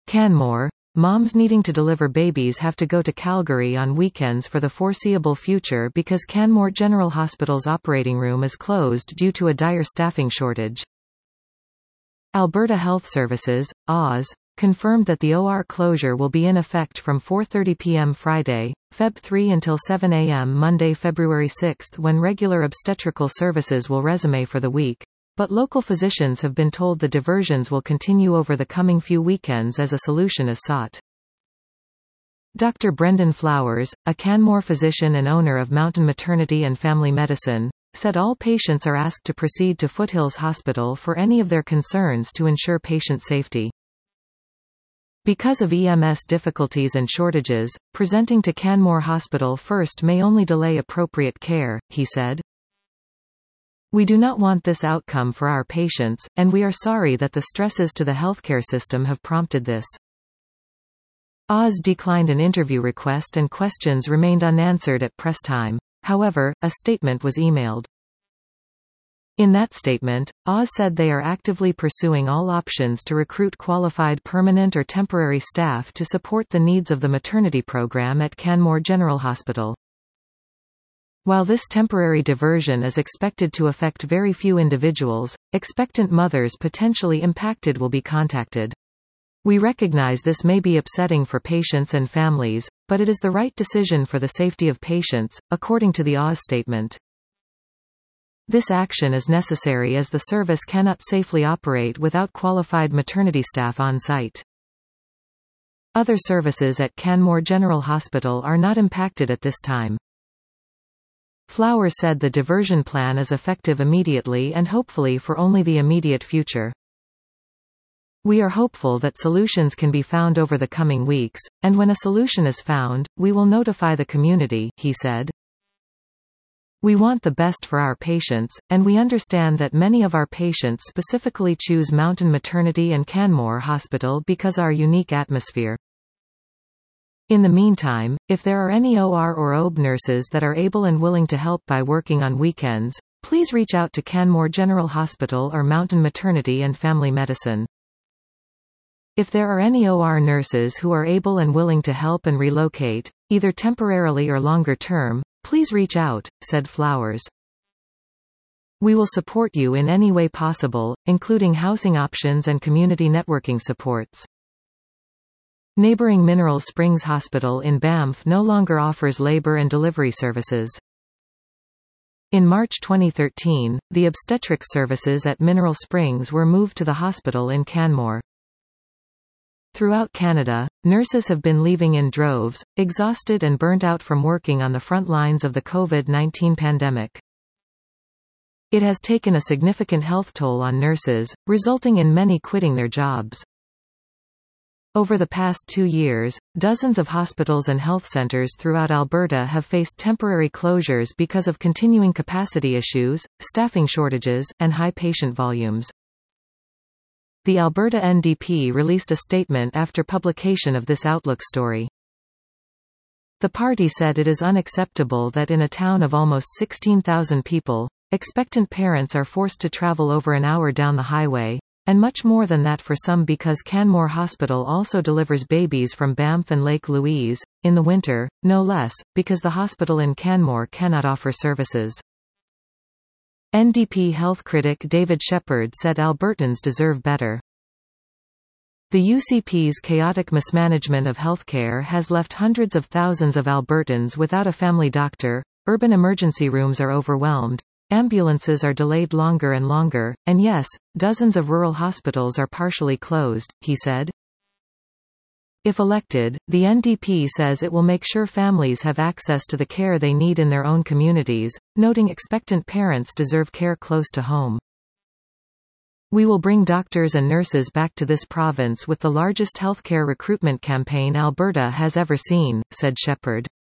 Canmore, moms needing to deliver babies have to go to Calgary on weekends for the foreseeable future because Canmore General Hospital's operating room is closed due to a dire staffing shortage. Alberta Health Services, AHS, confirmed that the OR closure will be in effect from 4:30 p.m. Friday, Feb 3 until 7 a.m. Monday, February 6, when regular obstetrical services will resume for the week. But local physicians have been told the diversions will continue over the coming few weekends as a solution is sought. Dr. Brendan Flowers, a Canmore physician and owner of Mountain Maternity and Family Medicine, said all patients are asked to proceed to Foothills Hospital for any of their concerns to ensure patient safety. Because of EMS difficulties and shortages, presenting to Canmore Hospital first may only delay appropriate care, he said. We do not want this outcome for our patients, and we are sorry that the stresses to the healthcare system have prompted this. Oz declined an interview request and questions remained unanswered at press time. However, a statement was emailed. In that statement, Oz said they are actively pursuing all options to recruit qualified permanent or temporary staff to support the needs of the maternity program at Canmore General Hospital. While this temporary diversion is expected to affect very few individuals, expectant mothers potentially impacted will be contacted. We recognize this may be upsetting for patients and families, but it is the right decision for the safety of patients, according to the Oz statement. This action is necessary as the service cannot safely operate without qualified maternity staff on site. Other services at Canmore General Hospital are not impacted at this time. Flowers said the diversion plan is effective immediately and hopefully for only the immediate future. We are hopeful that solutions can be found over the coming weeks, and when a solution is found, we will notify the community, he said. We want the best for our patients, and we understand that many of our patients specifically choose Mountain Maternity and Canmore Hospital because our unique atmosphere. In the meantime, if there are any OR or OB nurses that are able and willing to help by working on weekends, please reach out to Canmore General Hospital or Mountain Maternity and Family Medicine. If there are any OR nurses who are able and willing to help and relocate, either temporarily or longer term, please reach out, said Flowers. We will support you in any way possible, including housing options and community networking supports. Neighboring Mineral Springs Hospital in Banff no longer offers labor and delivery services. In March 2013, the obstetrics services at Mineral Springs were moved to the hospital in Canmore. Throughout Canada, nurses have been leaving in droves, exhausted and burnt out from working on the front lines of the COVID-19 pandemic. It has taken a significant health toll on nurses, resulting in many quitting their jobs. Over the past 2 years, dozens of hospitals and health centres throughout Alberta have faced temporary closures because of continuing capacity issues, staffing shortages, and high patient volumes. The Alberta NDP released a statement after publication of this Outlook story. The party said it is unacceptable that in a town of almost 16,000 people, expectant parents are forced to travel over an hour down the highway, and much more than that for some because Canmore Hospital also delivers babies from Banff and Lake Louise, in the winter, no less, because the hospital in Canmore cannot offer services. NDP health critic David Shepherd said Albertans deserve better. The UCP's chaotic mismanagement of healthcare has left hundreds of thousands of Albertans without a family doctor, urban emergency rooms are overwhelmed, ambulances are delayed longer and longer, and yes, dozens of rural hospitals are partially closed, he said. If elected, the NDP says it will make sure families have access to the care they need in their own communities, noting expectant parents deserve care close to home. We will bring doctors and nurses back to this province with the largest healthcare recruitment campaign Alberta has ever seen, said Shepherd.